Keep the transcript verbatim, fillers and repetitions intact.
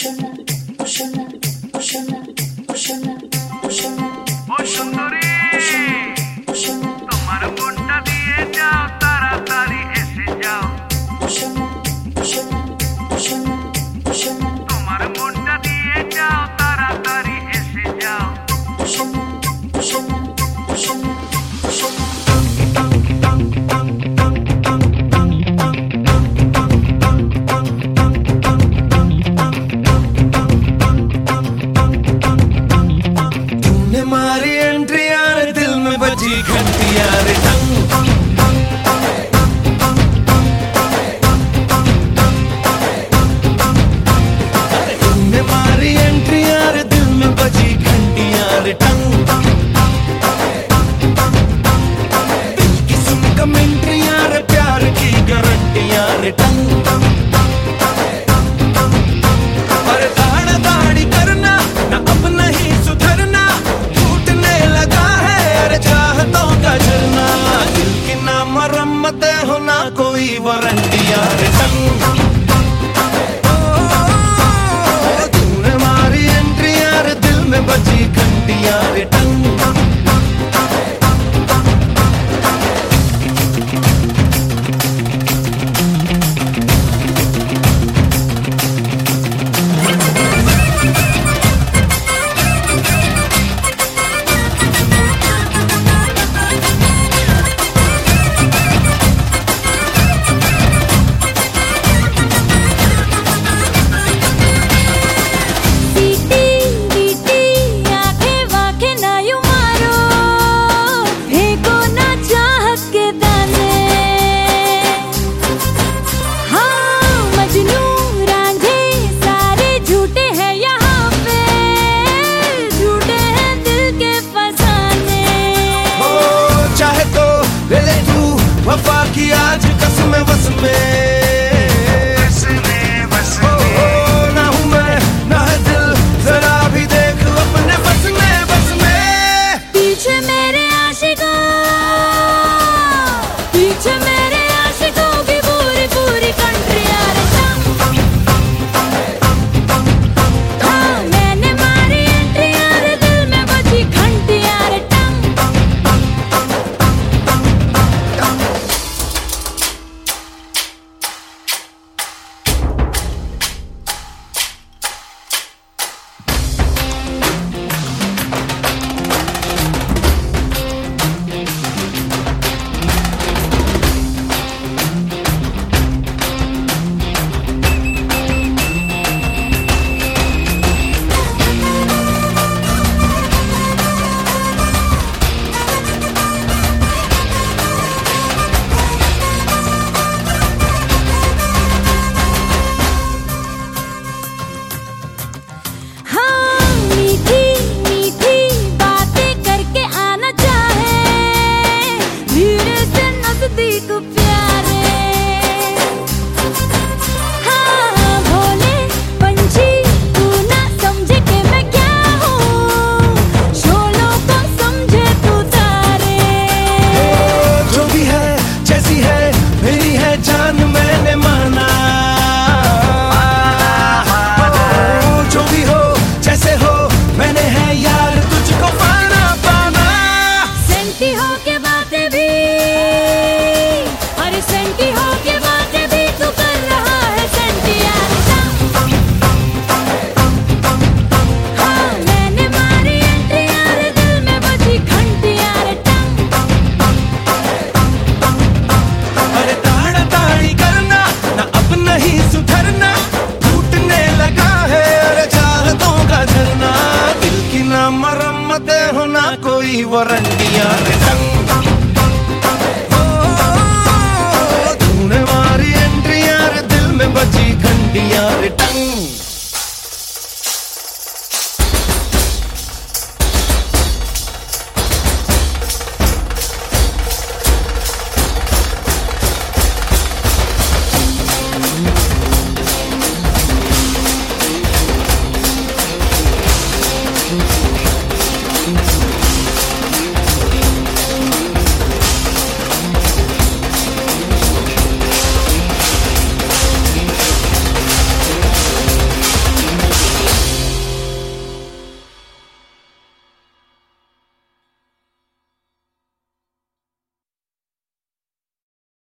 সুন্দরী তোমার মনটা দিয়ে যাও, তাড়াতাড়ি এসে যাও। তোমার মনটা দিয়ে যাও, তাড়াতাড়ি এসে যাও। मारी एंट्री यार दिल में बजी घंटी यार टंग। तुमने मारी एंट्री यार दिल में बजी घंटी यार टंग। दिल की सुन कमेंट्री यार प्यार की गारंटी यार टंग। पर दाढ़ा दाढ़ी करना ना अब नहीं सुधरना, मरम्मत हो ना कोई वारंटी यार टंग। तूने मारी एंट्री यार दिल में बजी घंटी यार टंग। वफा की आज कसम बस में